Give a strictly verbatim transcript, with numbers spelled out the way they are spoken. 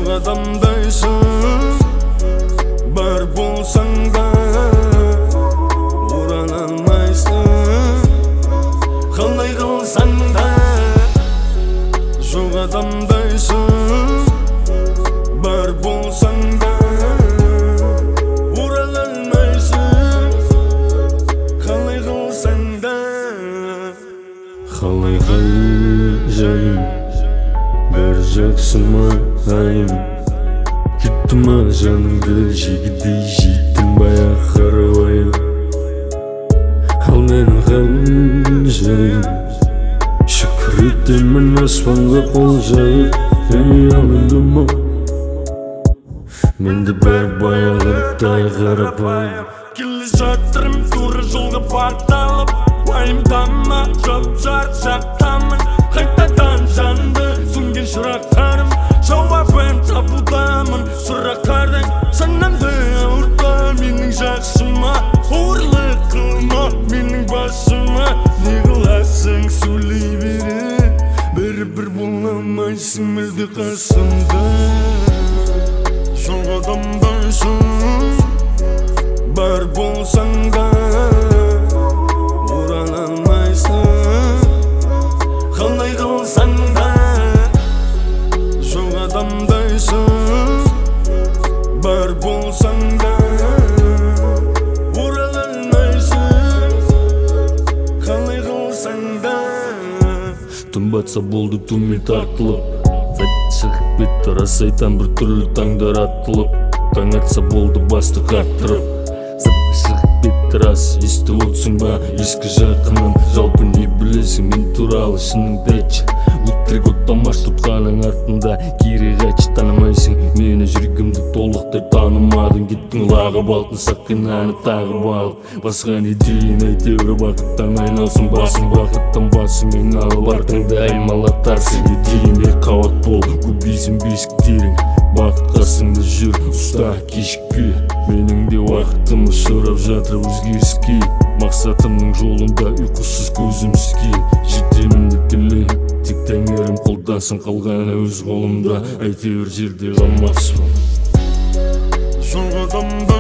Жоқ адамдайсың, бар болсаң да орала алмайсың, қалай қылсаң да. Жоқ адамдайсың, бар болсаң да орала алмайсың, қалай қылсаң да. Қалай қалай жайым, бәрі жақсы ма айым, кетті ма жаныңды жегідей жейттің баяқ қарабайым. Ал менің қалай жайым, шүкір етемін аспанға қол жайып. Ей алынды ма менде бәрі баяғыдай қарапайым. Келе жатырмын тура жолға бағытталып, уайымдама жап-жарық жақтамын, қайтадан жанды сөнген шырақтарым, жауабын табудамын сұрақтардың. Санамды ауыртпа менің жақсыма, ауырлық қылма менің басыма. Не қыласың сөйлей бере, бәрібір бола алмайсың мүлде қасымда. Жоқ адамдайсың, бар болсаң да орала алмайсың, қалай қылсаң да. Жоқ адамдайсың, бар болсаң да орала алмайсың, қалай қылсаң да. Түн батса болды түнмен тартылып, шығып кетті рас айтам бір түрлі таңдар атылып. Таң атса болды басты қаттырып, шығып кетті рас естіп отырсың ба ескі жақыным. Жалпы не білесің мен туралы шыныңды айтшы, өтірік оттамаш тұтқаның артында керек айтшы. Танымайсың мені, жүрегімді толықтай танымадың, кеттің лағып алтын сақинаны тағып алып. Басқа не дейін әйтеуір бақыттан айналсын басың, бақыттан басың ең алып артыңды аймалатарсың. Не дейін ер қауат бол, көбейсің бесіктерің, бақыт қасыңда жүр ұста кешікпе. Менің де уақытым сұрап жатыр өзгеріске, мақсатымның жолында ұйқысыз көзім іске. Жетемін тіле тек тәңірім қолдансын, қалғаны өз қолымда, әйтеуір жерде қалмақсың. Жоқ адамда